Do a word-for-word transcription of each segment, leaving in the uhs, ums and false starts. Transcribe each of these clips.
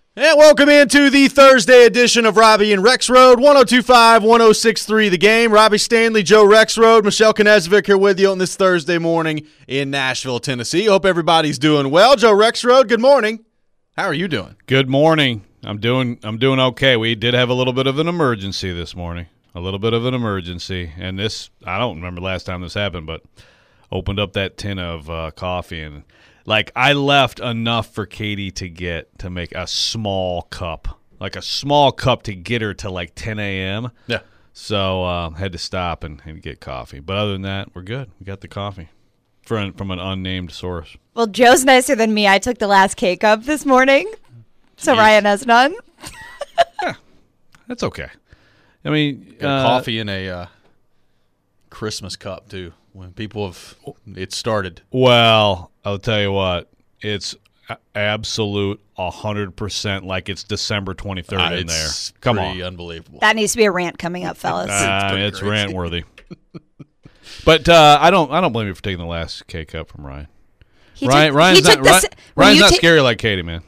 And welcome into the Thursday edition of Robbie and Rexroad, one oh two point five, one oh six point three The Game. Robbie Stanley, Joe Rexroad, Michelle Knezovic here with you on this Thursday morning in Nashville, Tennessee. Hope everybody's doing well. Joe Rexroad, good morning. How are you doing? Good morning. I'm doing I'm doing okay. We did have a little bit of an emergency this morning. A little bit of an emergency. And this, I don't remember last time this happened, but opened up that tin of uh, coffee and Like, I left enough for Katie to get to make a small cup. Like, a small cup to get her to, like, ten a.m. Yeah. So, uh, had to stop and, and get coffee. But other than that, we're good. We got the coffee from, from an unnamed source. Well, Joe's nicer than me. I took the last K-Cup this morning, so Jeez. Ryan has none. Yeah, that's okay. I mean, Got uh, coffee in a uh, Christmas cup, too. When people have it started. Well, I'll tell you what, it's absolute one hundred percent like it's December twenty-third uh, in there. It's Come pretty on. unbelievable. That needs to be a rant coming up, fellas. Uh, pretty it's crazy. rant worthy. But uh, I don't I don't blame you for taking the last K cup from Ryan. He Ryan took- Ryan's he not took the Ryan, s- will Ryan's you not ta- scary like Katie, man.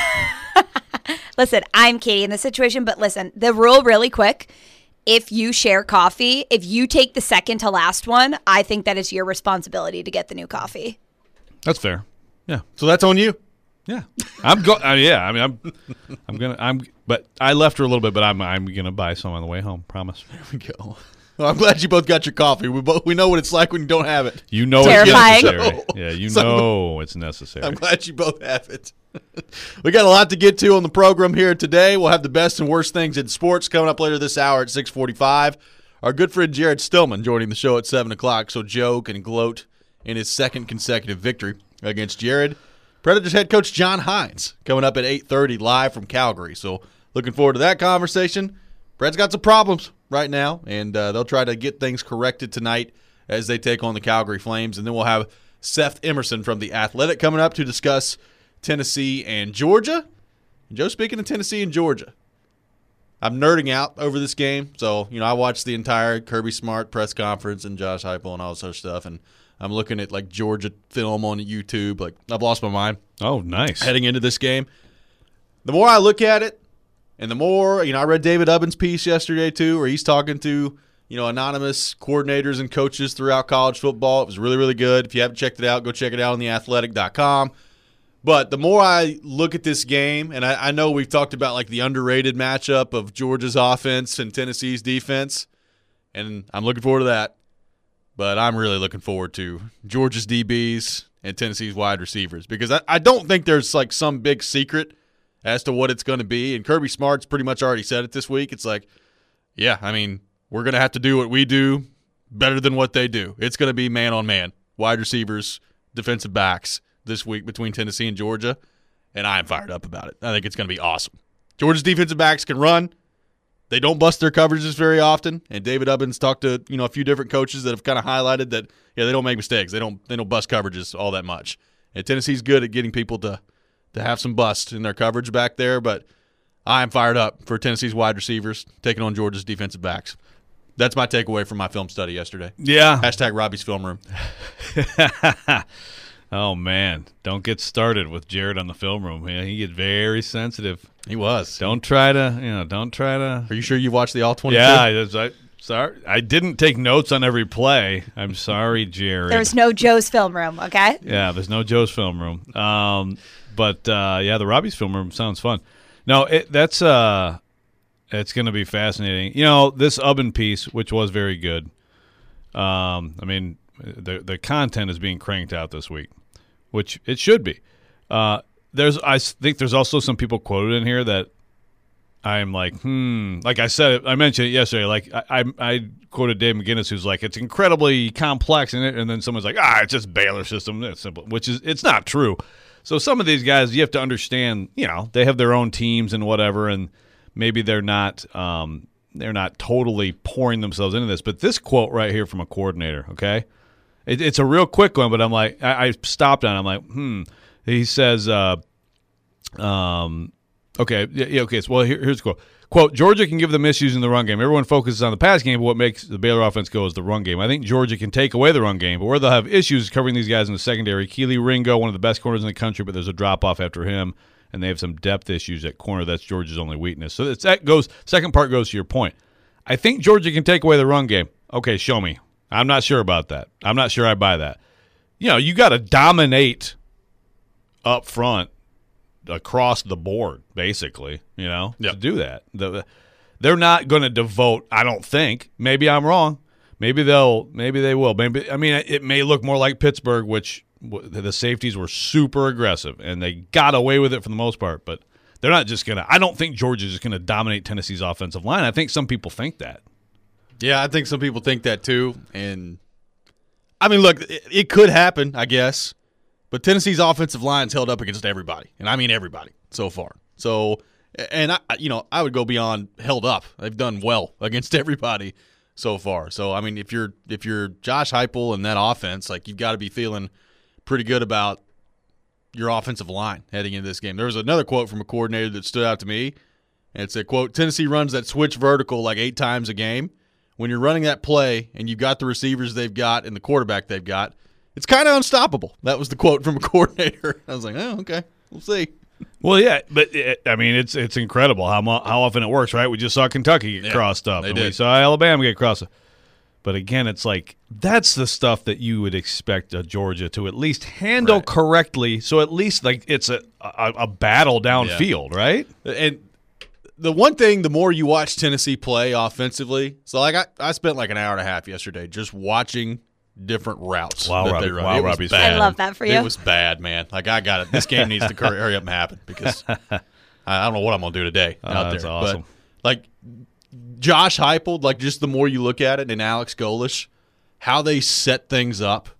Listen, I'm Katie in this situation, but listen, the rule really quick. If you share coffee, if you take the second to last one, I think that is your responsibility to get the new coffee. That's fair. Yeah. So that's on you. Yeah. I'm go uh, yeah, I mean I'm I'm going to I'm but I left her a little bit, but I'm I'm going to buy some on the way home, promise. There we go. Well, I'm glad you both got your coffee. We both we know what it's like when you don't have it. You know Terrifying. it's necessary. Yeah, you So- know it's necessary. I'm glad you both have it. We got a lot to get to on the program here today. We'll have the best and worst things in sports coming up later this hour at six forty-five. Our good friend Jared Stillman joining the show at seven o'clock, so Joe can gloat in his second consecutive victory against Jared. Predators head coach John Hines coming up at eight thirty live from Calgary. So looking forward to that conversation. Brad's got some problems right now, and uh, they'll try to get things corrected tonight as they take on the Calgary Flames. And then we'll have Seth Emerson from The Athletic coming up to discuss Tennessee and Georgia. And Joe, speaking of Tennessee and Georgia, I'm nerding out over this game. So, you know, I watched the entire Kirby Smart press conference and Josh Heupel and all this other stuff, and I'm looking at, like, Georgia film on YouTube. Like, I've lost my mind Oh, nice. heading into this game. The more I look at it, and the more, you know, I read David Ubben's piece yesterday, too, where he's talking to, you know, anonymous coordinators and coaches throughout college football. It was really, really good. If you haven't checked it out, go check it out on the athletic dot com. But the more I look at this game, and I, I know we've talked about, like, the underrated matchup of Georgia's offense and Tennessee's defense, and I'm looking forward to that. But I'm really looking forward to Georgia's D Bs and Tennessee's wide receivers, because I, I don't think there's, like, some big secret as to what it's going to be. And Kirby Smart's pretty much already said it this week. It's like, yeah, I mean, we're going to have to do what we do better than what they do. It's going to be man-on-man, wide receivers, defensive backs this week between Tennessee and Georgia, and I am fired up about it. I think it's going to be awesome. Georgia's defensive backs can run. They don't bust their coverages very often, and David Ubben's talked to, you know, a few different coaches that have kind of highlighted that, yeah, they don't make mistakes. They don't they don't bust coverages all that much. And Tennessee's good at getting people to to have some bust in their coverage back there, but I am fired up for Tennessee's wide receivers taking on Georgia's defensive backs. That's my takeaway from my film study yesterday. Yeah. Hashtag Robbie's Film Room. Oh, man. Don't get started with Jared on the film room. Yeah, he gets very sensitive. He was. Don't try to, you know, don't try to. Are you sure you watched the all twenty-two? Yeah, I, I, sorry. I didn't take notes on every play. I'm sorry, Jared. There's no Joe's film room, okay? Yeah, there's no Joe's film room. Um, but, uh, yeah, the Robbie's film room sounds fun. No, it, that's uh, it's going to be fascinating. You know, this Ubben piece, which was very good, um, I mean, the the content is being cranked out this week, which it should be. Uh, there's, I think there's also some people quoted in here that I'm like, hmm. Like I said, I mentioned it yesterday. Like I, I, I quoted Dave McGinnis, who's like, it's incredibly complex in it, and then someone's like, ah, it's just Baylor system. It's simple, which is, it's not true. So some of these guys, you have to understand, you know, they have their own teams and whatever, and maybe they're not, um, they're not totally pouring themselves into this. But this quote right here from a coordinator, okay, it, it's a real quick one, but I'm like, I, I stopped on it. I'm like, hmm. He says, uh, um, okay, yeah, yeah, okay. So, well, here, here's the quote. Quote, Georgia can give them issues in the run game. Everyone focuses on the pass game, but what makes the Baylor offense go is the run game. I think Georgia can take away the run game, but where they'll have issues is covering these guys in the secondary. Keely Ringo, one of the best corners in the country, but there's a drop-off after him. and they have some depth issues at corner. That's Georgia's only weakness. So it's, that goes. Second part goes to your point. I think Georgia can take away the run game. Okay, show me. I'm not sure about that. I'm not sure I buy that. You know, you got to dominate up front across the board, basically, you know, yep. to do that. The, they're not going to devote, I don't think. Maybe I'm wrong. Maybe they'll, maybe they will. Maybe I mean, it may look more like Pittsburgh, which the safeties were super aggressive, and they got away with it for the most part. But they're not just going to – I don't think Georgia's just going to dominate Tennessee's offensive line. I think some people think that. Yeah, I think some people think that too. And, I mean, look, it, it could happen, I guess. But Tennessee's offensive line's held up against everybody, and I mean everybody so far. So, and I, you know, I would go beyond held up. They've done well against everybody so far. So, I mean, if you're if you're Josh Heupel and that offense, like you've got to be feeling pretty good about your offensive line heading into this game. There was another quote from a coordinator that stood out to me, and it said, "quote Tennessee runs that switch vertical like eight times a game. When you're running that play and you've got the receivers they've got and the quarterback they've got, it's kind of unstoppable." That was the quote from a coordinator. I was like, oh, okay, we'll see. Well, yeah, but it, I mean, it's it's incredible how mo- how often it works, right? We just saw Kentucky get yeah, crossed up, they and did. we saw Alabama get crossed up. But again, it's like that's the stuff that you would expect a Georgia to at least handle Right. correctly. So at least like it's a a, a battle downfield, yeah. right? And the one thing, the more you watch Tennessee play offensively, so like I, I spent like an hour and a half yesterday just watching different routes Wow, that Robbie, they run. wow, It was Robbie's bad. I love that for you. It was bad, man. Like I got it. This game needs to hurry hurry up and happen because I, I don't know what I'm gonna do today Uh, out that's there. awesome. But like Josh Heupel, like just the more you look at it, and Alex Golesh, how they set things up,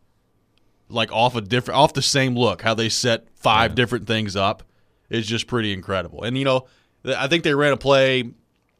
like off a different, off the same look, how they set five Yeah. different things up is just pretty incredible. And you know, I think they ran a play.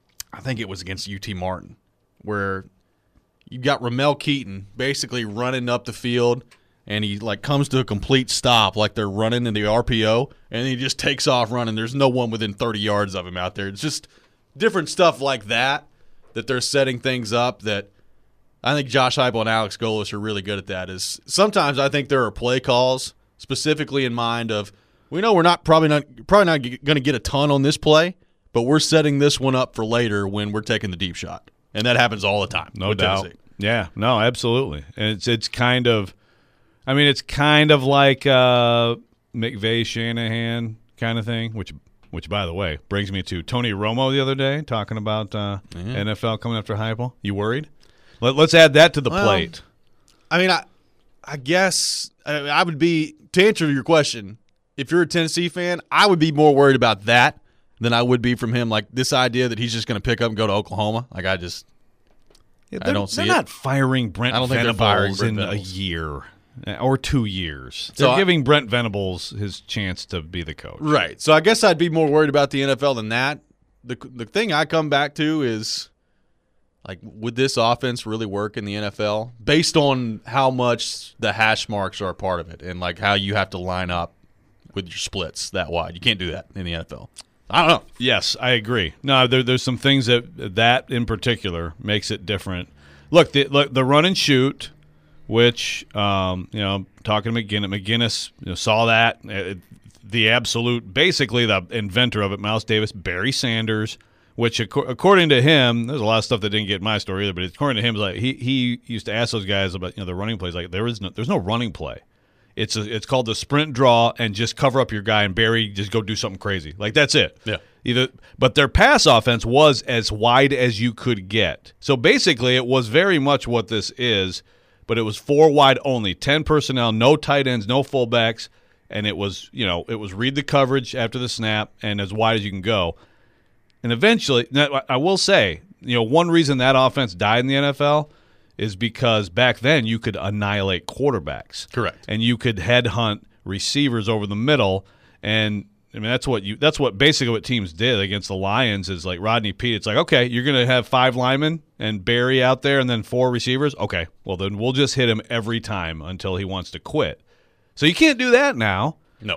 I think it was against U T Martin, where you got Ramel Keaton basically running up the field, and he like comes to a complete stop, like they're running in the R P O, and he just takes off running. There's no one within thirty yards of him out there. It's just different stuff like that that they're setting things up that I think Josh Heupel and Alex Golesh are really good at. That is sometimes I think there are play calls specifically in mind of we know we're not probably not probably not going to get a ton on this play, but we're setting this one up for later when we're taking the deep shot, and that happens all the time. No with doubt. Tennessee. Yeah, no, absolutely. And it's it's kind of, I mean, it's kind of like uh, McVay Shanahan kind of thing, which which by the way brings me to Tony Romo the other day talking about uh, Yeah. N F L coming after Heupel. You worried? Let, let's add that to the Well, plate. I mean, I I guess I, I would be to answer your question. If you're a Tennessee fan, I would be more worried about that than I would be from him. Like this idea that he's just going to pick up and go to Oklahoma. Like I just. Yeah, I they're- don't see They're it. not firing Brent I don't think they're firing Venables Brent in a Venables. year uh, or two years. So They're I- giving Brent Venables his chance to be the coach. Right. So I guess I'd be more worried about the N F L than that. The the thing I come back to is like would this offense really work in the N F L based on how much the hash marks are a part of it and like how you have to line up with your splits that wide. You can't do that in the N F L. I don't know. Yes, I agree. No, there, there's some things that that in particular makes it different. Look, the look, the run and shoot, which um, you know, talking to McGinnis, McGinnis you know, saw that uh, the absolute, basically the inventor of it, Miles Davis, Barry Sanders, which ac- according to him, there's a lot of stuff that didn't get in my story either, but according to him, like he he used to ask those guys about you know the running plays. Like there is no there's no running play. It's a, it's called the sprint draw, and just cover up your guy, and Barry just go do something crazy. Like that's it. Yeah. Either, but their pass offense was as wide as you could get. So basically, it was very much what this is, but it was four wide only, ten personnel, no tight ends, no fullbacks, and it was you know it was read the coverage after the snap and as wide as you can go. And eventually, now, I will say, you know, one reason that offense died in the N F L is because back then you could annihilate quarterbacks. Correct. And you could headhunt receivers over the middle. And I mean that's what you that's what basically what teams did against the Lions is like Rodney Peete. It's like, okay, you're gonna have five linemen and Barry out there and then four receivers. Okay, well then we'll just hit him every time until he wants to quit. So you can't do that now. No.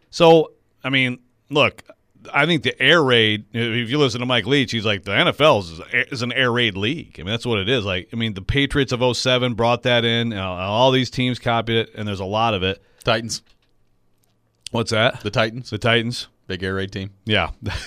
So I mean, look, I think the air raid, if you listen to Mike Leach, he's like, the N F L is, is an air raid league. I mean, that's what it is. Like, I mean, the Patriots of oh seven brought that in. Uh, all these teams copied it, and there's a lot of it. Titans. What's that? The Titans. The Titans. Big Air Raid team. Yeah.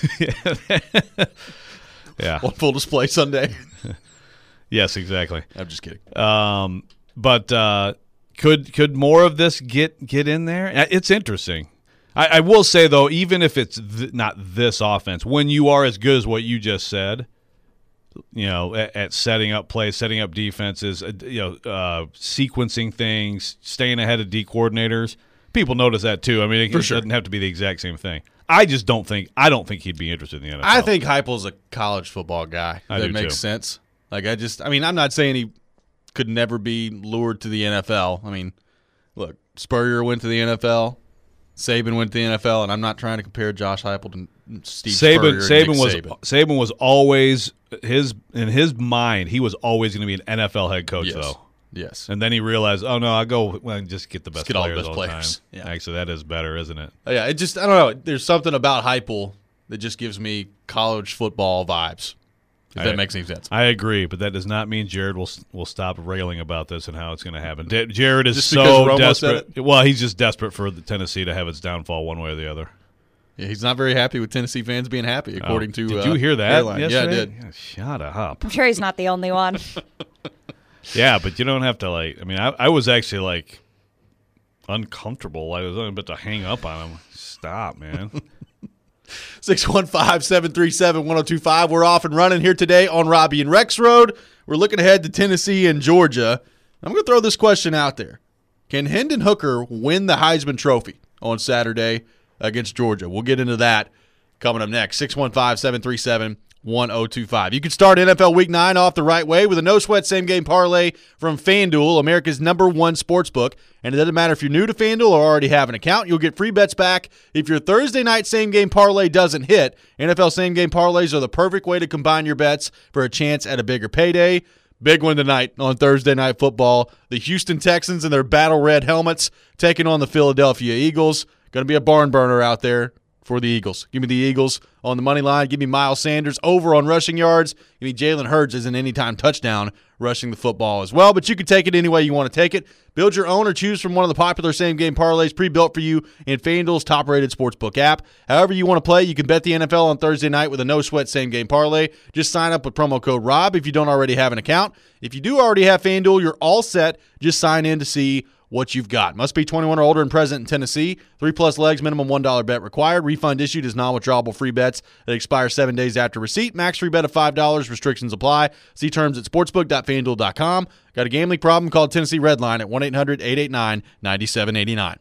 Yeah. On full display Sunday. Yes, exactly. I'm just kidding. Um, but uh, could could more of this get get in there? It's interesting. I, I will say though, even if it's th- not this offense, when you are as good as what you just said, you know, at, at setting up plays, setting up defenses, uh, you know, uh, sequencing things, staying ahead of D coordinators, people notice that too. I mean, it, For it sure. doesn't have to be the exact same thing. I just don't think I don't think he'd be interested in the N F L. I think Heupel's a college football guy. I that do makes too. sense. Like I just, I mean, I'm not saying he could never be lured to the N F L. I mean, look, Spurrier went to the N F L, Saban went to the N F L, and I'm not trying to compare Josh Heupel to Steve Saban, Spurrier. and Saban Nick was Saban. Saban was always his in his mind. He was always going to be an N F L head coach, Yes. though. Yes. And then he realized, oh no, I go well, just get the best get all the players best all players. the time. Yeah. Actually, that is better, isn't it? Yeah, it just, I don't know. There's something about Heupel that just gives me college football vibes. If I- that makes any sense. I agree, but that does not mean Jared will will stop railing about this and how it's going to happen. Da- Jared is Just because so Romo said desperate. Well, he's just desperate for the Tennessee to have its downfall one way or the other. Yeah, he's not very happy with Tennessee fans being happy, according Oh, to. did uh, you hear that? Airline. Yesterday? Yeah, I did. Yeah, shut up. I'm sure he's not the only one. Yeah, but you don't have to like. I mean, I, I was actually like uncomfortable. I was about to hang up on him. Stop, man. six one five, seven three seven, one oh two five. We're off and running here today on Robbie and Rex Road. We're looking ahead to Tennessee and Georgia. I'm going to throw this question out there. Can Hendon Hooker win the Heisman Trophy on Saturday against Georgia? We'll get into that coming up next. six one five, seven three seven, one oh two five. You can start N F L Week nine off the right way with a no-sweat same-game parlay from FanDuel, America's number one sports book. And it doesn't matter if you're new to FanDuel or already have an account, you'll get free bets back if your Thursday night same-game parlay doesn't hit. N F L same-game parlays are the perfect way to combine your bets for a chance at a bigger payday. Big one tonight on Thursday Night Football. The Houston Texans in their battle red helmets taking on the Philadelphia Eagles. Going to be a barn burner out there for the Eagles. Give me the Eagles on the money line. Give me Miles Sanders over on rushing yards. Give me Jalen Hurts as an anytime touchdown rushing the football as well. But you can take it any way you want to take it. Build your own or choose from one of the popular same-game parlays pre-built for you in FanDuel's top-rated sportsbook app. However you want to play, you can bet the N F L on Thursday night with a no-sweat same-game parlay. Just sign up with promo code ROB if you don't already have an account. If you do already have FanDuel, you're all set. Just sign in to see what you've got. Must be twenty-one or older and present in Tennessee. Three-plus legs, minimum one dollar bet required. Refund issued as non-withdrawable free bets that expire seven days after receipt. Max free bet of five dollars. Restrictions apply. See terms at sportsbook dot fan duel dot com. Got a gambling problem? Call Tennessee Redline at one eight hundred, eight eight nine, nine seven eight nine.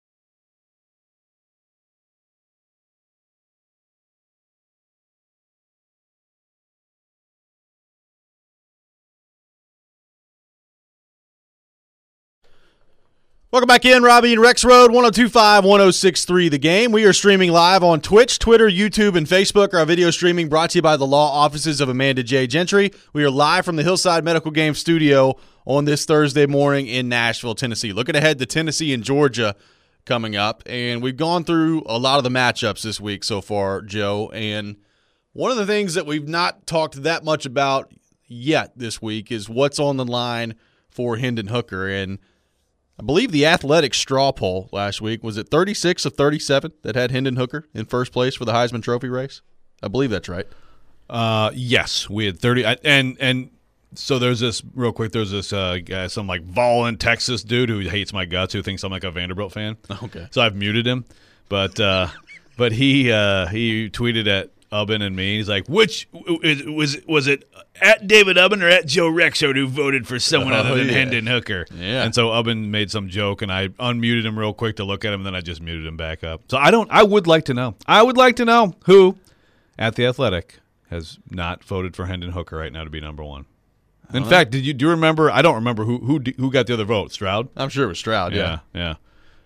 Welcome back in, Robbie and Rex Road, one oh two five, one oh six three The Game. We are streaming live on Twitch, Twitter, YouTube, and Facebook. Our video streaming brought to you by the law offices of Amanda J. Gentry. We are live from the Hillside Medical Game Studio on this Thursday morning in Nashville, Tennessee. Looking ahead to Tennessee and Georgia coming up, and we've gone through a lot of the matchups this week so far, Joe, and one of the things that we've not talked that much about yet this week is what's on the line for Hendon Hooker, and I believe the Athletic straw poll last week, was it thirty-six of thirty-seven that had Hendon Hooker in first place for the Heisman Trophy race? I believe that's right. Uh, yes, we had thirty, I- and and so there's this real quick. There's this uh, guy, some like Volin, Texas dude who hates my guts, who thinks I'm like a Vanderbilt fan. Okay. So I've muted him, but uh, but he uh, he tweeted at Ubben and me. He's like, which was was it at David Ubben or at Joe Rexrode who voted for someone Oh, other than yeah. Hendon Hooker? Yeah. And so Ubben made some joke, and I unmuted him real quick to look at him, and then I just muted him back up. So I don't. I would like to know. I would like to know who at the Athletic has not voted for Hendon Hooker right now to be number one. In fact, did you do you remember? I don't remember who who who got the other vote. Stroud. I'm sure it was Stroud, yeah. Yeah, yeah.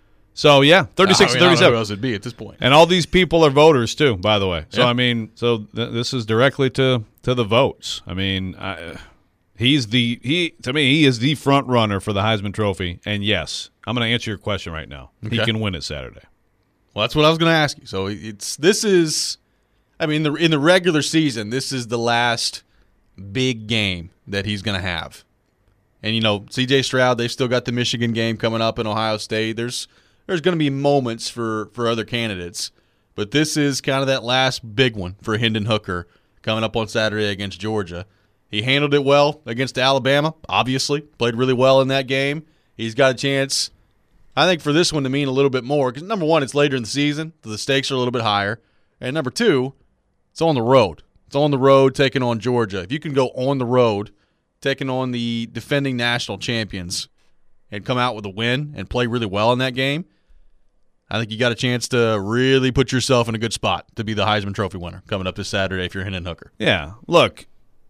So yeah, thirty-six I to mean, I don't know thirty-seven. who else it'd be at this point. And all these people are voters too, by the way. So Yeah. I mean, so th- this is directly to, to the votes. I mean, I, he's the he to me he is the front runner for the Heisman Trophy. And yes, I'm going to answer your question right now. He Okay. can win it Saturday. Well, that's what I was going to ask you. So it's this is, I mean, the, in the regular season, this is the last big game that he's going to have. And you know, C J Stroud, they've still got the Michigan game coming up in Ohio State. There's there's going to be moments for for other candidates, but this is kind of that last big one for Hendon Hooker coming up on Saturday against Georgia. He handled it well against Alabama, obviously. Played really well in that game. He's got a chance, I think, for this one to mean a little bit more because, number one, it's later in the season, so the stakes are a little bit higher. And number two, it's on the road. It's on the road taking on Georgia. If you can go on the road taking on the defending national champions and come out with a win and play really well in that game, I think you got a chance to really put yourself in a good spot to be the Heisman Trophy winner coming up this Saturday if you're Hendon Hooker. Yeah, look,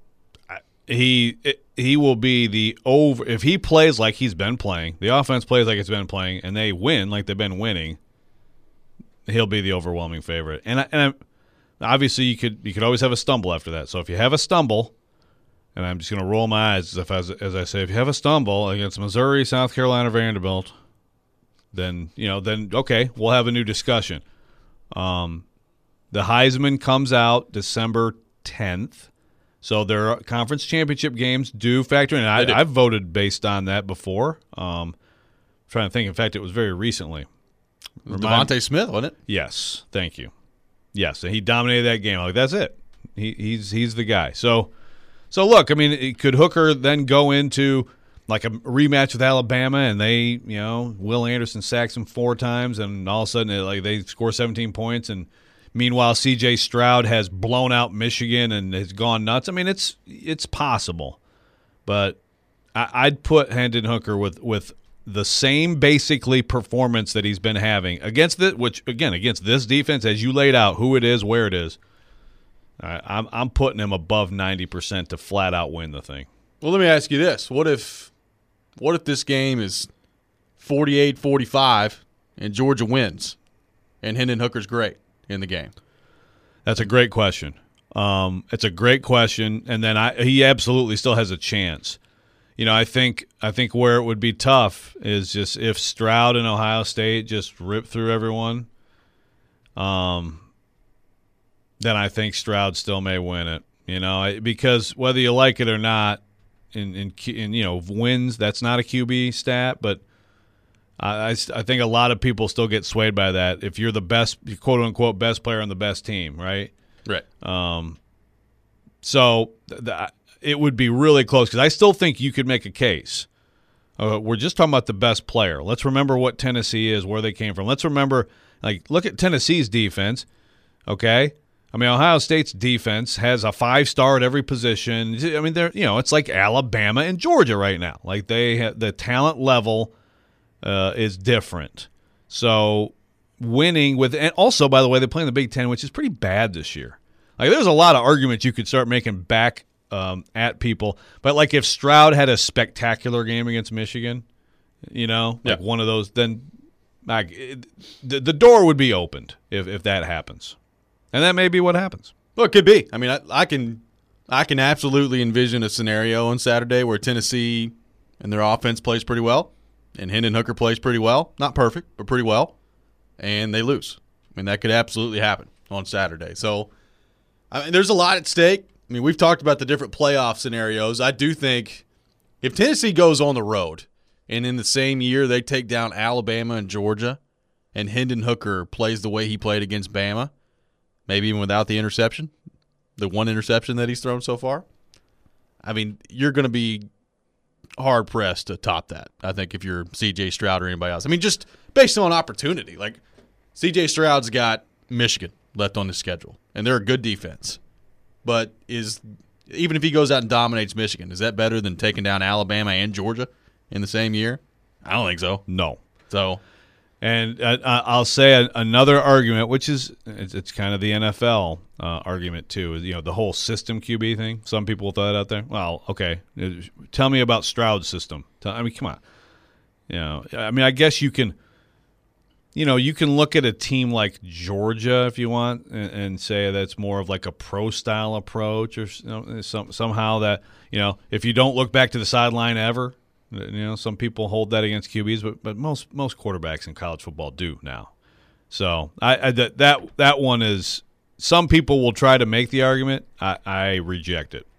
he he will be the over if he plays like he's been playing, the offense plays like it's been playing, and they win like they've been winning, he'll be the overwhelming favorite. And I, and I, obviously you could you could always have a stumble after that. So if you have a stumble, and I'm just going to roll my eyes as, if, as, as I say, if you have a stumble against Missouri, South Carolina, Vanderbilt, then, you know, then, okay, we'll have a new discussion. Um, the Heisman comes out December tenth, so their conference championship games do factor in. I, I've voted based on that before. Um, I'm trying to think. In fact, it was very recently. Remind- Devontae Smith, wasn't it? Yes, thank you. Yes, and he dominated that game. Like, that's it. He, he's he's the guy. So, so look, I mean, could Hooker then go into like a rematch with Alabama, and they, you know, Will Anderson sacks him four times, and all of a sudden, it, like they score seventeen points, and meanwhile, C J Stroud has blown out Michigan and has gone nuts. I mean, it's it's possible, but I, I'd put Hendon Hooker with with the same basically performance that he's been having against the, which again against this defense, as you laid out, who it is, where it is. I, I'm I'm putting him above ninety percent to flat out win the thing. Well, let me ask you this: what if what if this game is forty-eight forty-five and Georgia wins, and Hendon Hooker's great in the game? That's a great question. Um, it's a great question, and then I, he absolutely still has a chance. You know, I think I think where it would be tough is just if Stroud and Ohio State just rip through everyone. Um, then I think Stroud still may win it. You know, because whether you like it or not, in in, in you know wins, that's not a Q B stat, but I, I, I think a lot of people still get swayed by that. If you're the best, quote unquote, best player on the best team, right? Right. Um. So th- th- it would be really close because I still think you could make a case. Uh, we're just talking about the best player. Let's remember what Tennessee is, where they came from. Let's remember, like, look at Tennessee's defense. Okay. I mean, Ohio State's defense has a five-star at every position. I mean, they're you know, it's like Alabama and Georgia right now. Like they have, the talent level uh, is different. So winning with, and also by the way, they play in the Big Ten, which is pretty bad this year. Like there's a lot of arguments you could start making back um, at people, but like if Stroud had a spectacular game against Michigan, you know, like yeah. one of those, then like it, the the door would be opened if if that happens. And that may be what happens. Well, it could be. I mean, I, I can I can absolutely envision a scenario on Saturday where Tennessee and their offense plays pretty well, and Hendon Hooker plays pretty well. Not perfect, but pretty well, and they lose. I mean, that could absolutely happen on Saturday. So, I mean, there's a lot at stake. I mean, we've talked about the different playoff scenarios. I do think if Tennessee goes on the road and in the same year they take down Alabama and Georgia and Hendon Hooker plays the way he played against Bama, maybe even without the interception, the one interception that he's thrown so far, I mean, you're going to be hard-pressed to top that, I think, if you're C J Stroud or anybody else. I mean, just based on opportunity. Like, C J Stroud's got Michigan left on his schedule, and they're a good defense. But is even if he goes out and dominates Michigan, is that better than taking down Alabama and Georgia in the same year? I don't think so. No. So, and uh, I'll say another argument, which is it's, it's kind of the N F L uh, argument too. Is you know the whole system Q B thing. Some people will throw that out there. Well, okay, tell me about Stroud's system. Tell, I mean, come on. You know, I mean, I guess you can. You know, you can look at a team like Georgia if you want and, and say that's more of like a pro-style approach or you know, some, somehow that, you know, if you don't look back to the sideline ever, you know, some people hold that against Q Bs, but but most most quarterbacks in college football do now. So I, I that, that that one is – some people will try to make the argument. I, I reject it.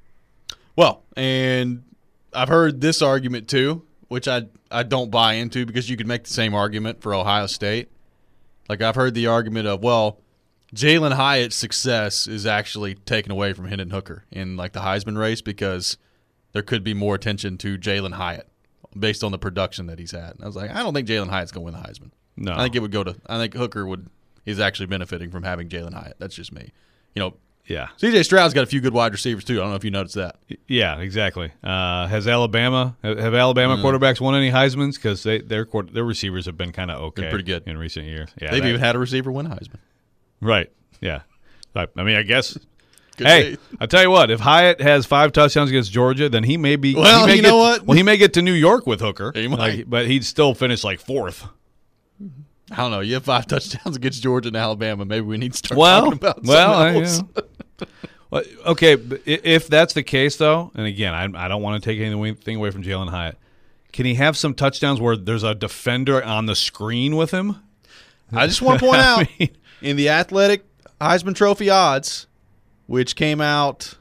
Well, and I've heard this argument too, which I I don't buy into because you could make the same argument for Ohio State. Like I've heard the argument of, well, Jalen Hyatt's success is actually taken away from Hendon Hooker in like the Heisman race because there could be more attention to Jalen Hyatt based on the production that he's had. And I was like, I don't think Jalen Hyatt's going to win the Heisman. No. I think it would go to. I think Hooker would is actually benefiting from having Jalen Hyatt. That's just me. You know, Yeah. C J Stroud's got a few good wide receivers too. I don't know if you noticed that. Yeah, exactly. Uh, has Alabama have have Alabama Mm. quarterbacks won any Heismans? Because they their quar- their receivers have been kind of okay, Been pretty good in recent years. Yeah, They've that- even had a receiver win a Heisman. right. Yeah. I, I mean, I guess. Good hey, day. I tell you what, if Hyatt has five touchdowns against Georgia, then he may be. Well, he may you get, know what? Well, he may get to New York with Hooker, He might. like, but he'd still finish like fourth. I don't know. You have five touchdowns against Georgia and Alabama. Maybe we need to start Well, talking about well, I- something else. yeah. Well, okay, but i- if that's the case, though, and again, I, I don't want to take anything away from Jalen Hyatt. Can he have some touchdowns where there's a defender on the screen with him? I just want to point out mean- in the Athletic Heisman Trophy odds, which came out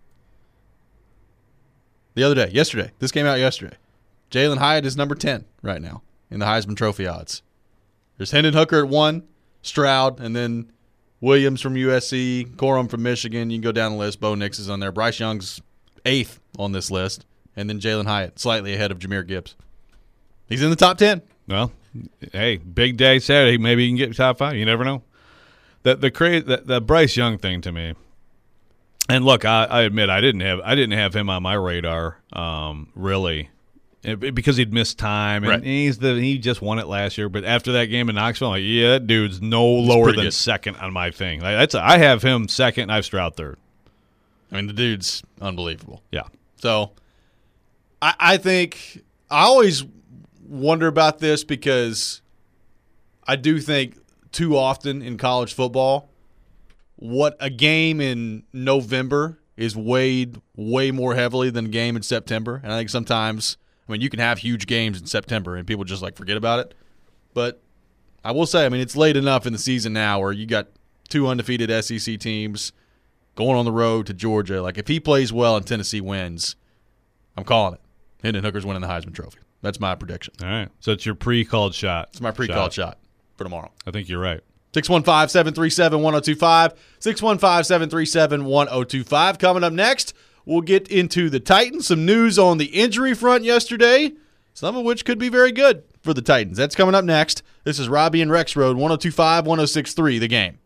the other day, yesterday. This came out yesterday. Jalen Hyatt is number ten right now in the Heisman Trophy odds. There's Hendon Hooker at one, Stroud, and then Williams from U S C, Corum from Michigan. You can go down the list. Bo Nix is on there. Bryce Young's eighth on this list, and then Jalen Hyatt slightly ahead of Jahmyr Gibbs. He's in the top ten. Well, hey, big day Saturday. Maybe he can get top five. You never know. The the cra- the, the Bryce Young thing to me. And look, I, I admit I didn't have I didn't have him on my radar, um, really, it- because he'd missed time and Right. he's the he just won it last year. But after that game in Knoxville, I'm like, yeah, that dude's no lower pretty than good. second on my thing. Like, that's I have him second, and I have Stroud third. I mean, the dude's unbelievable. Yeah, So I, I think I always wonder about this because I do think too often in college football, what a game in November is weighed way more heavily than a game in September. And I think sometimes, I mean, you can have huge games in September and people just like forget about it. But I will say, I mean, it's late enough in the season now where you got two undefeated S E C teams going on the road to Georgia. Like, if he plays well and Tennessee wins, I'm calling it. Hendon Hooker's winning the Heisman Trophy. That's my prediction. all right. So it's your pre-called shot. It's my pre-called shot for tomorrow. I think you're right. six one five, seven three seven, one oh two five. six one five, seven three seven, one oh two five. Coming up next, we'll get into the Titans. Some news on the injury front yesterday, some of which could be very good for the Titans. That's coming up next. This is Robbie and Rex Road, one oh two five, one oh six three, The Game.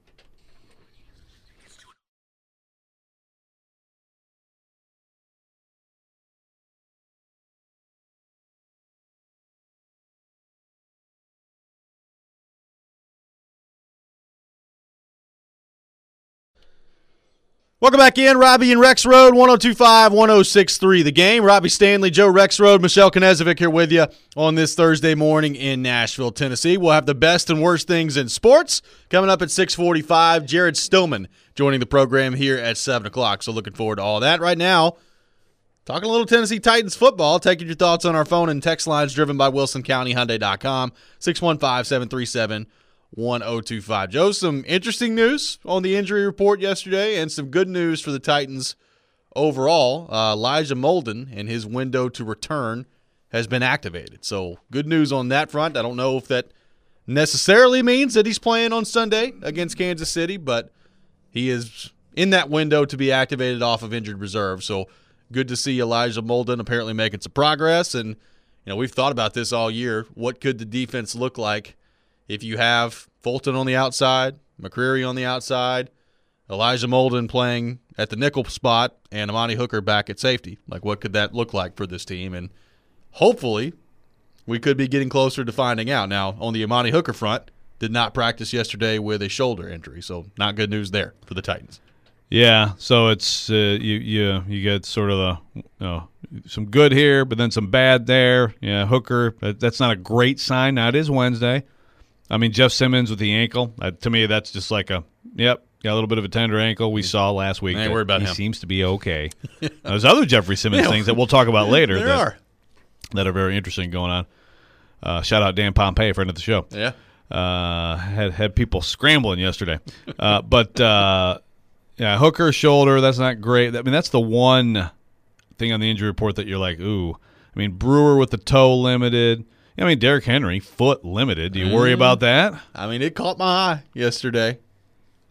Welcome back in, Robbie and Rex Road, one oh two five, one oh six three, The Game. Robbie Stanley, Joe Rex Road, Michelle Knezovic here with you on this Thursday morning in Nashville, Tennessee. We'll have the best and worst things in sports coming up at six forty-five. Jared Stillman joining the program here at seven o'clock, so looking forward to all that. Right now, talking a little Tennessee Titans football, taking your thoughts on our phone and text lines driven by Wilson County Hyundai dot com, six one five, seven three seven, one oh two five. Joe, some interesting news on the injury report yesterday and some good news for the Titans overall. Uh, Elijah Molden and his window to return has been activated. So good news on that front. I don't know if that necessarily means that he's playing on Sunday against Kansas City, but he is in that window to be activated off of injured reserve. So good to see Elijah Molden apparently making some progress. And, you know, we've thought about this all year. What could the defense look like if you have Fulton on the outside, McCreary on the outside, Elijah Molden playing at the nickel spot, and Amani Hooker back at safety? Like, what could that look like for this team? And hopefully we could be getting closer to finding out. Now, on the Amani Hooker front, did not practice yesterday with a shoulder injury, so not good news there for the Titans. Yeah, so it's uh, you you you get sort of the you know, some good here, but then some bad there. Yeah, Hooker, that, that's not a great sign. Now it is Wednesday. I mean, Jeff Simmons with the ankle. Uh, to me, that's just like a yep, got a little bit of a tender ankle. We saw last week. Ain't that worried about he him. seems to be okay. There's other Jeffrey Simmons Yeah. things that we'll talk about later There that are. that are very interesting going on. Uh, shout out Dan Pompey, friend of the show. Yeah. Uh, had had people scrambling yesterday, uh, but uh, yeah, Hooker shoulder. That's not great. I mean, that's the one thing on the injury report that you're like, ooh. I mean, Brewer with the toe limited. I mean, Derrick Henry foot limited. Do you worry Mm. about that? I mean, it caught my eye yesterday.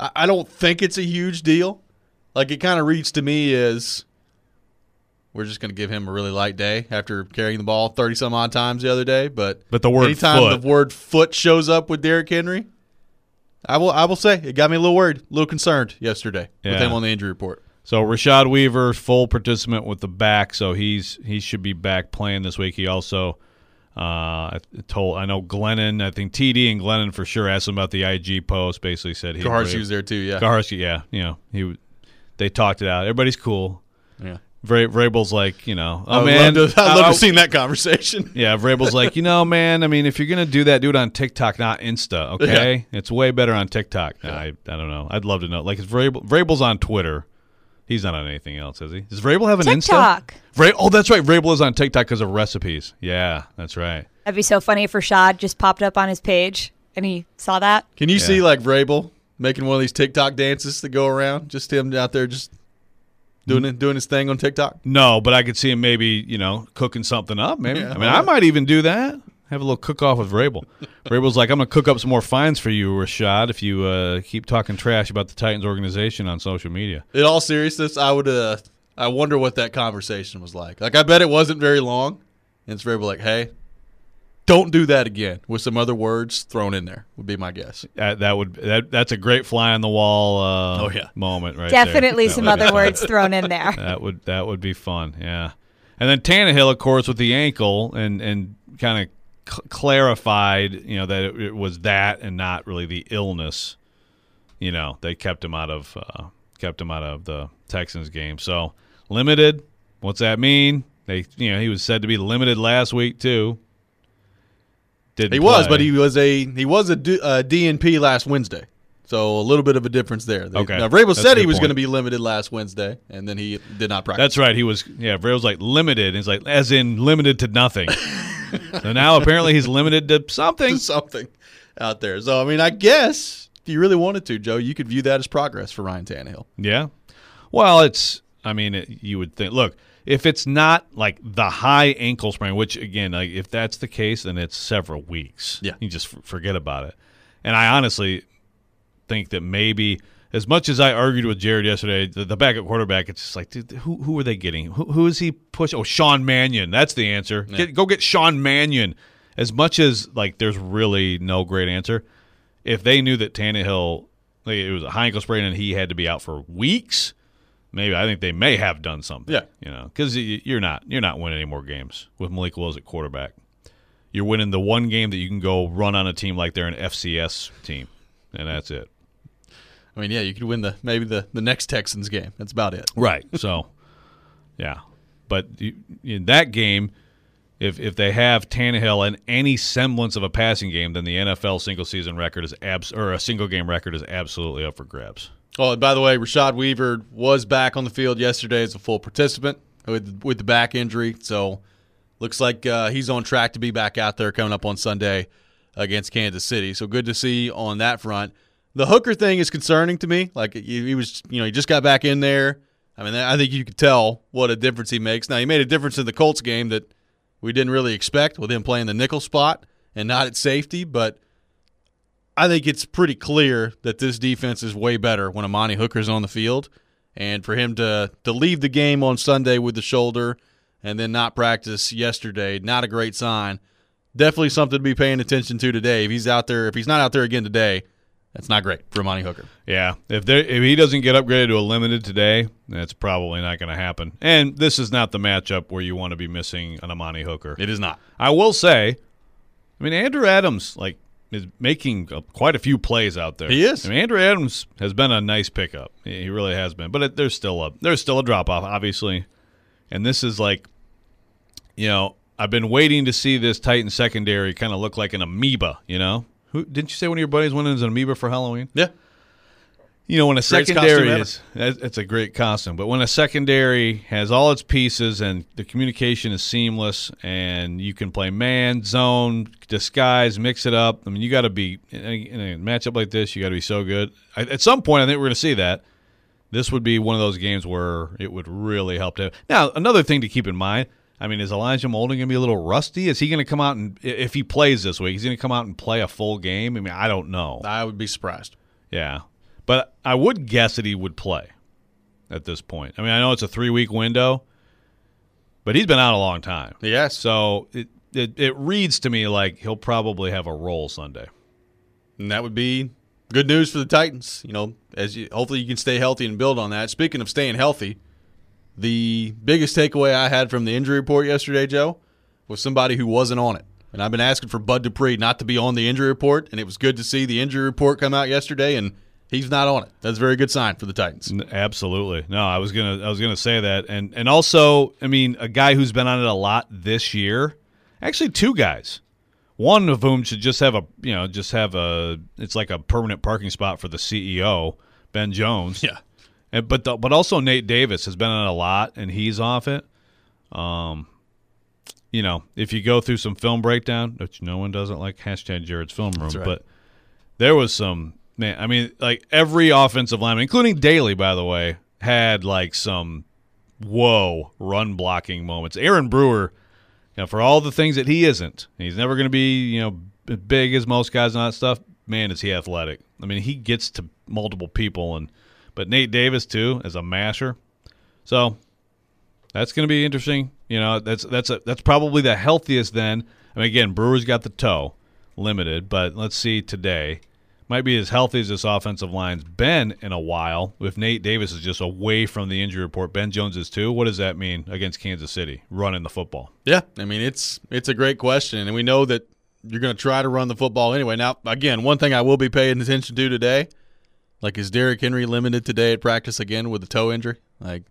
I, I don't think it's a huge deal. Like, it kind of reads to me as we're just going to give him a really light day after carrying the ball thirty-some odd times the other day. But, But the word anytime foot. the word foot shows up with Derrick Henry, I will I will say it got me a little worried, a little concerned yesterday with Yeah. him on the injury report. So Rashad Weaver, full participant with the back, so he's he should be back playing this week. He also uh, I told I know Glennon, I think T D and Glennon for sure asked him about the I G post. Basically said he Kaharski was there too, yeah. Kaharski, yeah, you know he they talked it out. Everybody's cool. Yeah. Vra- Vrabel's like, you know, oh I'd man, love to, I'd love I- to I- have seen that conversation. Yeah, Vrabel's like, you know, man, I mean, if you're going to do that, do it on TikTok, not Insta, okay? It's way better on TikTok. Yeah. I I don't know. I'd love to know. Like, if Vrabel, Vrabel's on Twitter. He's not on anything else, is he? Does Vrabel have an TikTok. Insta? Vra- oh, that's right. Vrabel is on TikTok because of recipes. Yeah, that's right. That'd be so funny if Rashad just popped up on his page and he saw that. Can you Yeah. see, like, Vrabel making one of these TikTok dances that go around? Just him out there just doing it, doing his thing on TikTok? No, but I could see him maybe, you know, cooking something up, maybe. Yeah, I mean, why I not? might even do that. Have a little cook-off with Vrabel. Vrabel's like, I'm going to cook up some more fines for you, Rashad, if you uh, keep talking trash about the Titans organization on social media. In all seriousness, I would. Uh, I wonder what that conversation was like. Like, I bet it wasn't very long. And it's Vrabel like, "Hey, don't do that again," with some other words thrown in there. Would be my guess. That, that would that that's a great fly on the wall uh, Oh, yeah. moment right there. Definitely That some would be- other words thrown in there. That would that would be fun, yeah. And then Tannehill, of course, with the ankle, and and kind of cl- clarified, you know, that it, it was that and not really the illness. You know, they kept him out of uh, kept him out of the Texans game. So limited. What's that mean? They, you know, he was said to be limited last week too. Didn't He was, play. but he was a he was a D, uh, D N P last Wednesday. So a little bit of a difference there. They, Okay. Now, Vrabel That's a said he good was point. going to be limited last Wednesday, and then he did not practice. That's right. He was, yeah, Vrabel's like limited. He's like, as in limited to nothing. So now apparently he's limited to something. something out there. So, I mean, I guess if you really wanted to, Joe, you could view that as progress for Ryan Tannehill. Yeah. Well, it's, I mean, it, you would think, look, if it's not like the high ankle sprain, which again, like if that's the case, then it's several weeks. Yeah. You just f- forget about it. And I honestly think that maybe, as much as I argued with Jared yesterday, the, the backup quarterback, it's just like, dude, who who are they getting? Who, who is he pushing? Oh, Sean Mannion. That's the answer. Yeah. Get, go get Sean Mannion. As much as, like, there's really no great answer, if they knew that Tannehill, like, it was a high ankle sprain and he had to be out for weeks, maybe I think they may have done something. Yeah. You know, because you're not, you're not winning any more games with Malik Willis at quarterback. You're winning the one game that you can go run on a team like they're an F C S team, and that's it. I mean, yeah, you could win the maybe the, the next Texans game. That's about it. Right. So, yeah. But you, in that game, if if they have Tannehill and any semblance of a passing game, then the N F L single season record is abs or a single game record is absolutely up for grabs. Oh, and by the way, Rashad Weaver was back on the field yesterday as a full participant with with the back injury. So, looks like uh, he's on track to be back out there coming up on Sunday against Kansas City. So good to see on that front. The Hooker thing is concerning to me. Like he, he was, you know, he just got back in there. I mean, I think you could tell what a difference he makes. Now he made a difference in the Colts game that we didn't really expect with him playing the nickel spot and not at safety. But I think it's pretty clear that this defense is way better when Amani Hooker's on the field, and for him to to leave the game on Sunday with the shoulder and then not practice yesterday, not a great sign. Definitely something to be paying attention to today. If he's out there, if he's not out there again today, that's not great for Amani Hooker. Yeah, if there if he doesn't get upgraded to a limited today, that's probably not going to happen. And this is not the matchup where you want to be missing an Amani Hooker. It is not. I will say, I mean, Andrew Adams like is making uh, quite a few plays out there. He is. I mean, Andrew Adams has been a nice pickup. He he really has been. But it, there's still a there's still a drop off, obviously. And this is like, you know, I've been waiting to see this Titan secondary kind of look like an amoeba. You know, who didn't you say one of your buddies went in as an amoeba for Halloween? Yeah. You know, when a Greatest secondary costume is, that's- it's a great costume, but when a secondary has all its pieces and the communication is seamless and you can play man, zone, disguise, mix it up, I mean, you got to be, in a, in a matchup like this, you got to be so good. I, at some point, I think we're going to see that. This would be one of those games where it would really help to. Now, another thing to keep in mind, I mean, is Elijah Molden going to be a little rusty? Is he going to come out and, if he plays this week, he's going to come out and play a full game? I mean, I don't know. I would be surprised. Yeah. But I would guess that he would play at this point. I mean, I know it's a three-week window, but he's been out a long time. Yes. So it, it, it reads to me like he'll probably have a role Sunday. And that would be good news for the Titans. You know, as you, hopefully you can stay healthy and build on that. Speaking of staying healthy, the biggest takeaway I had from the injury report yesterday, Joe, was somebody who wasn't on it. And I've been asking for Bud Dupree not to be on the injury report, and it was good to see the injury report come out yesterday, and he's not on it. That's a very good sign for the Titans. Absolutely. No, I was gonna I was gonna say that. And and also, I mean, a guy who's been on it a lot this year, actually two guys. One of whom should just have a you know, just have a it's like a permanent parking spot for the C E O, Ben Jones. Yeah. And, but the, but also Nate Davis has been on it a lot, and he's off it. Um, you know, if you go through some film breakdown, which no one doesn't like hashtag Jared's Film Room, right. but there was some man. I mean, like every offensive lineman, including Daly, by the way, had like some whoa run blocking moments. Aaron Brewer, you know, for all the things that he isn't, he's never going to be you know big as most guys and all that stuff. Man, is he athletic? I mean, he gets to multiple people and. But Nate Davis too as a masher, so that's going to be interesting. You know, that's that's a, that's probably the healthiest. Then, I mean, again, Brewer's got the toe limited, but let's see today might be as healthy as this offensive line's been in a while. If Nate Davis is just away from the injury report, Ben Jones is too. What does that mean against Kansas City running the football? Yeah, I mean it's it's a great question, and we know that you're going to try to run the football anyway. Now, again, one thing I will be paying attention to today. Like, is Derrick Henry limited today at practice again with the toe injury? Like,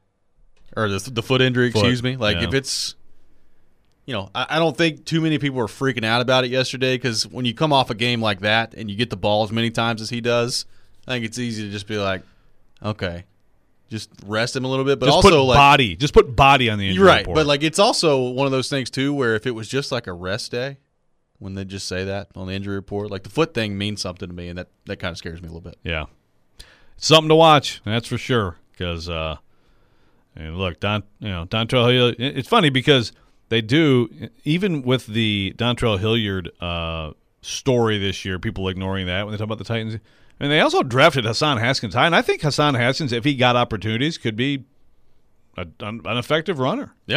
or the, the foot injury, Foot, excuse me? Like, yeah. if it's, you know, I, I don't think too many people were freaking out about it yesterday because when you come off a game like that and you get the ball as many times as he does, I think it's easy to just be like, okay, just rest him a little bit. But just also, put like, body. Just put body on the injury you're right. report. But, like, it's also one of those things, too, where if it was just like a rest day, when they just say that on the injury report, like the foot thing means something to me, and that, that kind of scares me a little bit. Yeah. Something to watch, that's for sure. Because, uh, and look, Don, you know, Dontrell Hilliard. It's funny because they do, even with the Dontrell Hilliard uh, story this year, people ignoring that when they talk about the Titans. And they also drafted Hassan Haskins high, and I think Hassan Haskins, if he got opportunities, could be a, an effective runner. Yeah.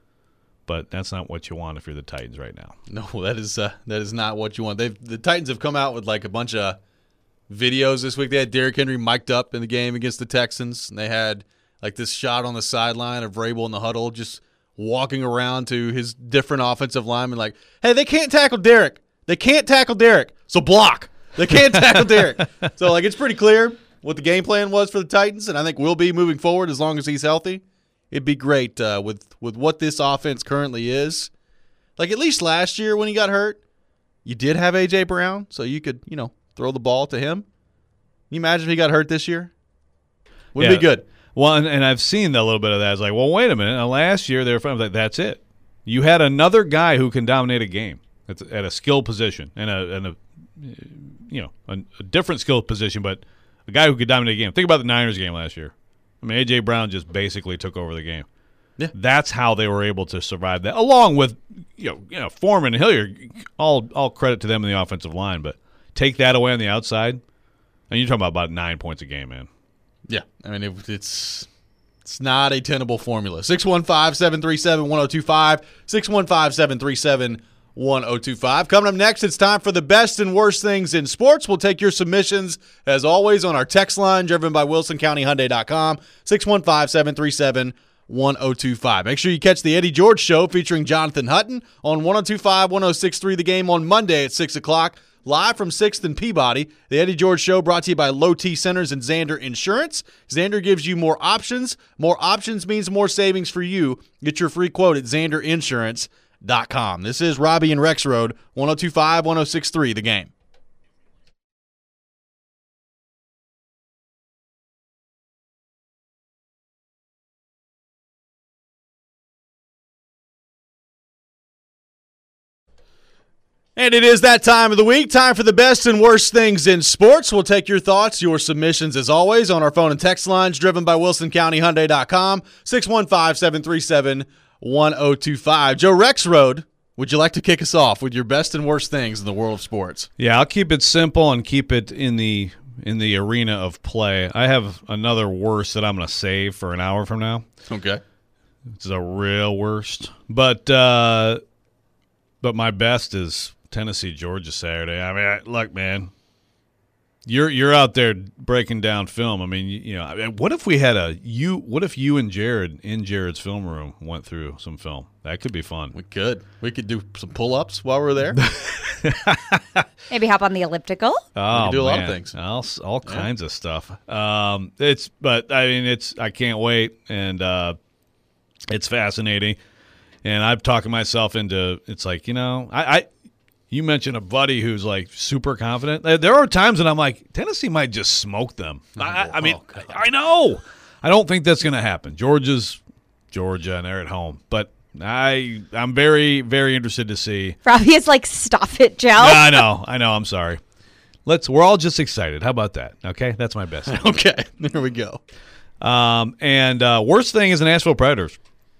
But that's not what you want if you're the Titans right now. No, that is uh, that is not what you want. They've the Titans have come out with like a bunch of videos this week. They had Derrick Henry mic'd up in the game against the Texans, and they had like this shot on the sideline of Vrabel in the huddle just walking around to his different offensive linemen like, hey, they can't tackle Derrick. They can't tackle Derrick, so block. They can't tackle Derrick. So, like, it's pretty clear what the game plan was for the Titans, and I think will be moving forward as long as he's healthy. It'd be great uh, with, with what this offense currently is. Like, at least last year when he got hurt, you did have A J. Brown, so you could, you know, throw the ball to him. Can you imagine if he got hurt this year? Would Yeah. be good. Well, and, and I've seen a little bit of that. It's like, well, wait a minute. Now, last year, they were fine. Like, that's it. You had another guy who can dominate a game at, at a skill position and a, and a you know, a, a different skill position, but a guy who could dominate a game. Think about the Niners game last year. I mean, A J. Brown just basically took over the game. Yeah. That's how they were able to survive that, along with you know, you know Foreman and Hilliard. All all credit to them in the offensive line, but take that away on the outside, and you're talking about about nine points a game, man. Yeah, I mean, it, it's it's not a tenable formula. six one five, seven three seven, one oh two five, six one five, seven three seven, one oh two five. Coming up next, it's time for the best and worst things in sports. We'll take your submissions, as always, on our text line, driven by Wilson County Hyundai dot com, six one five, seven three seven, one oh two five. Make sure you catch the Eddie George Show featuring Jonathan Hutton on one oh two five, one oh six three The Game on Monday at six o'clock. Live from sixth and Peabody, the Eddie George Show brought to you by Low T Centers and Xander Insurance. Xander gives you more options. More options means more savings for you. Get your free quote at xander insurance dot com. This is Robbie and Rex Road, one oh two five, one oh six three The Game. And it is that time of the week, time for the best and worst things in sports. We'll take your thoughts, your submissions, as always, on our phone and text lines, driven by Wilson County Hyundai dot com, six one five, seven three seven, one oh two five. Joe Rex Road, would you like to kick us off with your best and worst things in the world of sports? Yeah, I'll keep it simple and keep it in the in the arena of play. I have another worst that I'm going to save for an hour from now. Okay. It's a real worst. But uh, but my best is Tennessee, Georgia Saturday. I mean, I, look, man, you're you're out there breaking down film. I mean, you, you know, I mean, what if we had a you? What if you and Jared in Jared's film room went through some film? That could be fun. We could. We could do some pull-ups while we're there. Maybe hop on the elliptical. Oh, do a lot man. of things. all, all kinds of stuff. Um, it's but I mean, it's I can't wait, and uh, it's fascinating. And I've talked myself into. It's like you know, I. I You mentioned a buddy who's like super confident. There are times when I'm like, Tennessee might just smoke them. I, I mean, oh, I know. I don't think that's going to happen. Georgia's Georgia, and they're at home. But I, I'm very, very interested to see. Robbie is like, stop it, Joe. Yeah, I know. I know. I'm sorry. Let's. We're all just excited. How about that? Okay, that's my best. Okay, there we go. Um, and uh, worst thing is the Nashville Predators.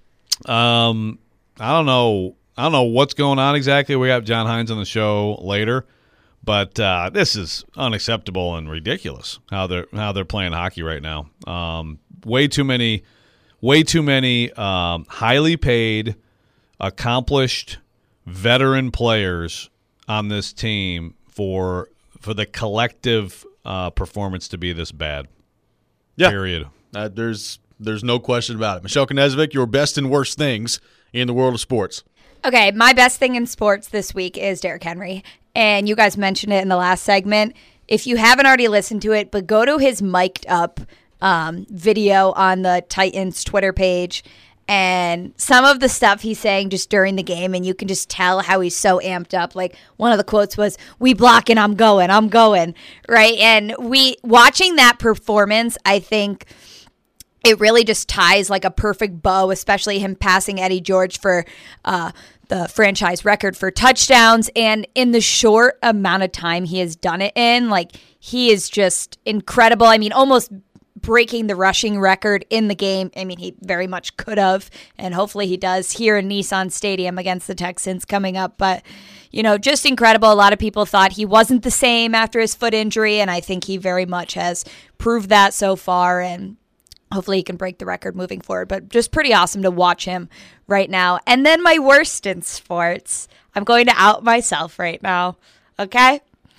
Um, I don't know. I don't know what's going on exactly. We have John Hines on the show later, but uh, this is unacceptable and ridiculous how they're how they're playing hockey right now. Um, way too many, way too many um, highly paid, accomplished veteran players on this team for for the collective uh, performance to be this bad. Yeah. Period. Uh, there's there's no question about it. Michelle Knezvik, your best and worst things in the world of sports. Okay, my best thing in sports this week is Derrick Henry. And you guys mentioned it in the last segment. If you haven't already listened to it, but go to his mic'd up um, video on the Titans Twitter page. And some of the stuff he's saying just during the game, and you can just tell how he's so amped up. Like one of the quotes was, "We block and I'm going, I'm going," right? And we watching that performance, I think it really just ties like a perfect bow, especially him passing Eddie George for uh, the franchise record for touchdowns. And in the short amount of time he has done it in, like he is just incredible. I mean, almost breaking the rushing record in the game. I mean, he very much could have, and hopefully he does here in Nissan Stadium against the Texans coming up. But, you know, just incredible. A lot of people thought he wasn't the same after his foot injury, and I think he very much has proved that so far, and hopefully he can break the record moving forward. But just pretty awesome to watch him right now. And then my worst in sports. I'm going to out myself right now, okay?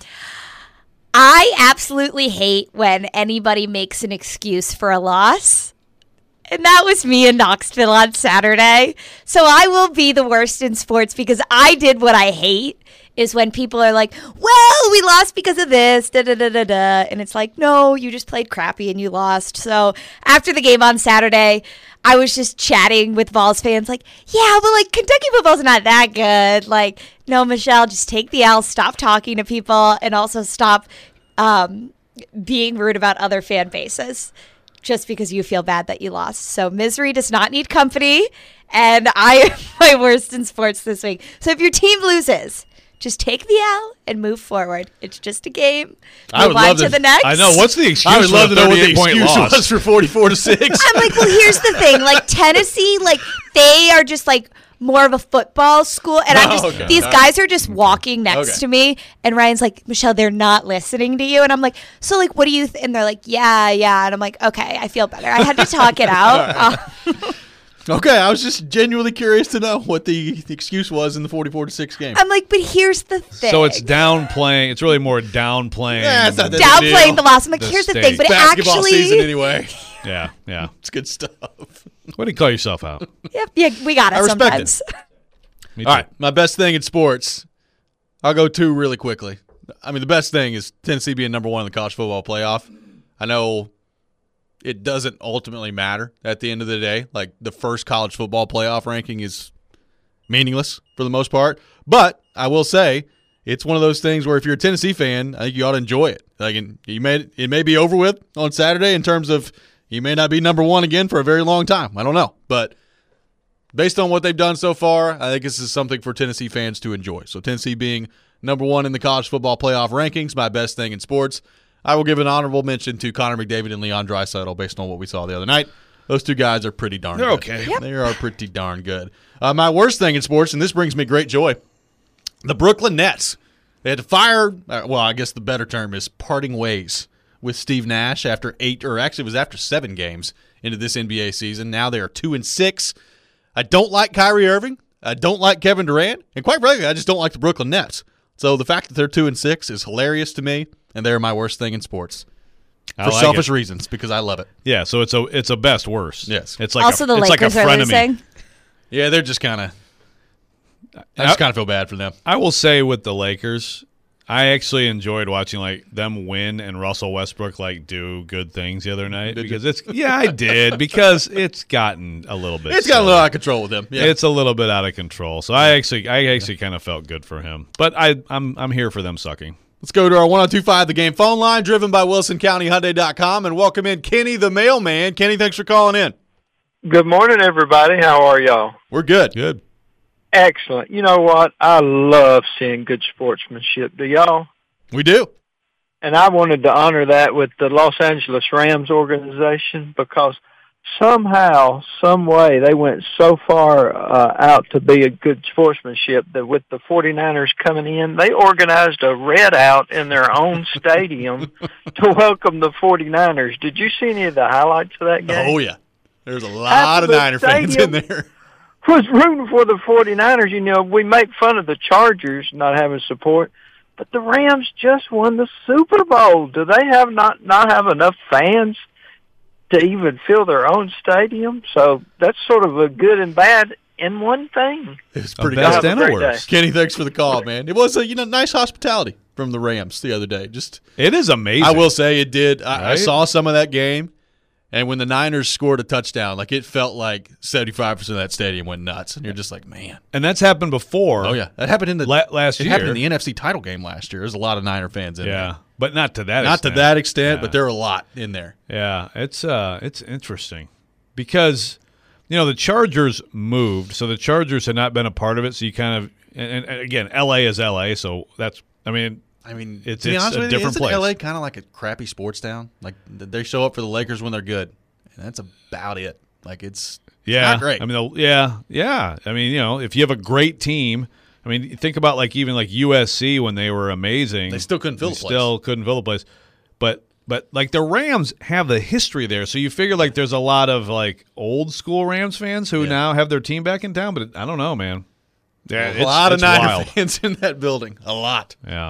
I absolutely hate when anybody makes an excuse for a loss. And that was me in Knoxville on Saturday. So I will be the worst in sports because I did what I hate, is when people are like, well, we lost because of this, da da da da da. And it's like, no, you just played crappy and you lost. So after the game on Saturday, I was just chatting with Vols fans like, yeah, but like Kentucky football's not that good. Like, no, Michelle, just take the L, stop talking to people, and also stop um, being rude about other fan bases just because you feel bad that you lost. So misery does not need company, and I am my worst in sports this week. So if your team loses, just take the L and move forward. It's just a game. Move I would on love to to- the next. I know. What's the excuse I would for love the to know what the thirty-eight point excuse loss? was for forty-four to six. I'm like, well, here's the thing. Like Tennessee, like they are just like more of a football school, and I'm just Oh, okay. these All guys are just walking next Okay. to me, and Ryan's like, Michelle, they're not listening to you, and I'm like, so like, what do you? Th-? And they're like, yeah, yeah, and I'm like, okay, I feel better. I had to talk it out. Uh, Okay, I was just genuinely curious to know what the, the excuse was in the forty-four to six game. I'm like, but here's the thing. So it's downplaying. It's really more downplaying. Yeah, it's not that downplaying deal. the loss. I'm like, The here's the state. thing, but it Basketball actually, season anyway. Yeah, yeah. It's good stuff. What do you call yourself out? yeah, yeah, we got it I respect it. sometimes. Me All too. right, my best thing in sports. I'll go two really quickly. I mean, the best thing is Tennessee being number one in the college football playoff. I know it doesn't ultimately matter at the end of the day. Like, the first college football playoff ranking is meaningless for the most part. But I will say it's one of those things where if you're a Tennessee fan, I think you ought to enjoy it. Like, and you may, it may be over with on Saturday in terms of you may not be number one again for a very long time. I don't know. But based on what they've done so far, I think this is something for Tennessee fans to enjoy. So Tennessee being number one in the college football playoff rankings, my best thing in sports. I will give an honorable mention to Connor McDavid and Leon Draisaitl based on what we saw the other night. Those two guys are pretty darn They're good. okay. Yep. They are pretty darn good. Uh, my worst thing in sports, and this brings me great joy, the Brooklyn Nets. They had to fire, uh, well, I guess the better term is parting ways with Steve Nash after eight, or actually it was after seven games into this N B A season. Now they are two and six. I don't like Kyrie Irving. I don't like Kevin Durant. And quite frankly, I just don't like the Brooklyn Nets. So the fact that they're two and six is hilarious to me, and they're my worst thing in sports. I For like selfish it. reasons, because I love it. Yeah, so it's a it's a best worst. Yes. It's like Also, a, the it's Lakers like a are frenemy. losing. Yeah, they're just kind of – I just kind of feel bad for them. I will say with the Lakers, I actually enjoyed watching like them win and Russell Westbrook like do good things the other night Did because it's yeah I did because it's gotten a little bit It's got a silly. little out of control with them. Yeah. It's a little bit out of control. So I actually I actually kind of felt good for him. But I I'm I'm here for them sucking. Let's go to our one oh two five The Game phone line, driven by Wilson County Hyundai dot com, and welcome in Kenny the mailman. Kenny, thanks for calling in. Good morning, everybody. How are y'all? We're good. Good. Excellent. You know what? I love seeing good sportsmanship. Do y'all? We do. And I wanted to honor that with the Los Angeles Rams organization because somehow, some way, they went so far uh, out to be a good sportsmanship that with the 49ers coming in, they organized a red out in their own stadium to welcome the 49ers. Did you see any of the highlights of that game? Oh, yeah. There's a lot Half of the Niner fans in stadium there. was rooting for the 49ers. You know, we make fun of the Chargers not having support, but the Rams just won the Super Bowl. Do they have not, not have enough fans to even fill their own stadium? So that's sort of a good and bad in one thing. It was pretty A best good. Have a and a great worst. Kenny, thanks for the call, man. It was a you know nice hospitality from the Rams the other day. Just It is amazing. I will say it did. I, I Right? saw some of that game, and when the Niners scored a touchdown, like it felt like seventy-five percent of that stadium went nuts, and you're just like, man. And that's happened before. Oh yeah, that happened in the La- last it year. happened in the N F C title game last year. There's a lot of Niner fans in there. Yeah, but not to that Not extent. to that extent, Yeah. but there are a lot in there. Yeah, it's uh, it's interesting because you know the Chargers moved, so the Chargers had not been a part of it. So you kind of, and, and again, L A is L A, so that's, I mean, I mean, It's- to be it's honest a with you, different isn't place. L A kind of like a crappy sports town? Like they show up for the Lakers when they're good, and that's about it. Like it's yeah, not great. I mean, the, yeah, yeah. I mean, you know, if you have a great team, I mean, think about like even like U S C when they were amazing, They still couldn't fill they the place. Still couldn't fill the place, but. But like the Rams have the history there, so you figure like there's a lot of like old school Rams fans who Yeah. now have their team back in town. But it, I don't know, man. Yeah, a it's- lot of it's Niner wild. fans in that building. A lot. Yeah.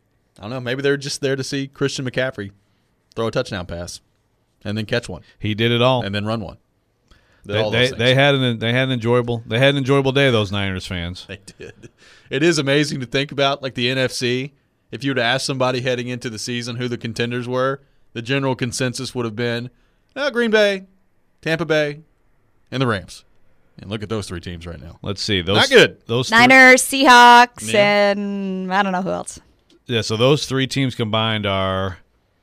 I don't know. Maybe they're just there to see Christian McCaffrey throw a touchdown pass, and then catch one, He did it all. and then run one. Did They, all they, those they things. had an they had an enjoyable they had an enjoyable day. Those Niners fans. They did. It is amazing to think about, like the N F C. If you were to ask somebody heading into the season who the contenders were, the general consensus would have been uh, Green Bay, Tampa Bay, and the Rams. And look at those three teams right now. Let's see those Not good. Those three- Niners, Seahawks, Yeah. and I don't know who else. yeah. So those three teams combined are.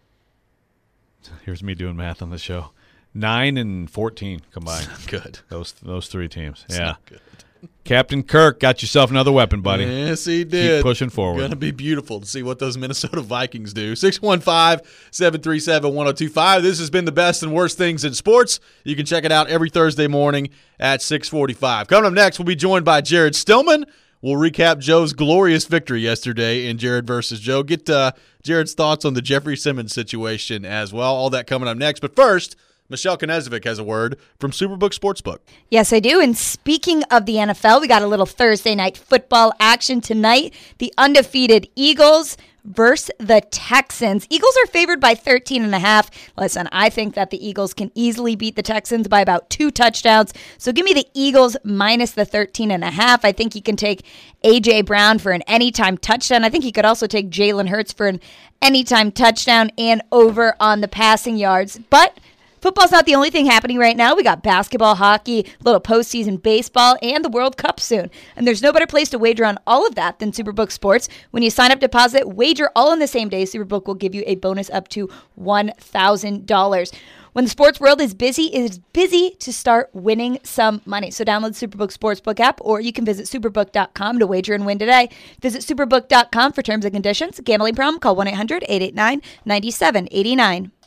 Here's me doing math on the show. Nine and fourteen combined. Good. Those those three teams. It's yeah. not good. Captain Kirk got yourself another weapon, buddy. Yes, he did. pushing forward. Going to be beautiful to see what those Minnesota Vikings do. six one five, seven three seven, one oh two five. This has been the best and worst things in sports. You can check it out every Thursday morning at six forty-five. Coming up next, we'll be joined by Jared Stillman. We'll recap Joe's glorious victory yesterday in Jared versus Joe. Get uh, Jared's thoughts on the Jeffrey Simmons situation as well. All that coming up next. But first, Michelle Knezovic has a word from Superbook Sportsbook. Yes, I do. And speaking of the N F L, we got a little Thursday night football action tonight. The undefeated Eagles versus the Texans. Eagles are favored by thirteen and a half. Listen, I think that the Eagles can easily beat the Texans by about two touchdowns. So give me the Eagles minus the thirteen and a half. I think you can take A J Brown for an anytime touchdown. I think you could also take Jalen Hurts for an anytime touchdown and over on the passing yards. But football's not the only thing happening right now. We got basketball, hockey, a little postseason baseball, and the World Cup soon. And there's no better place to wager on all of that than Superbook Sports. When you sign up, deposit, wager all on the same day, Superbook will give you a bonus up to one thousand dollars. When the sports world is busy, it is busy to start winning some money. So download the Superbook Sportsbook app, or you can visit superbook dot com to wager and win today. Visit superbook dot com for terms and conditions. Gambling problem? Call one eight hundred, eight eight nine, nine seven eight nine.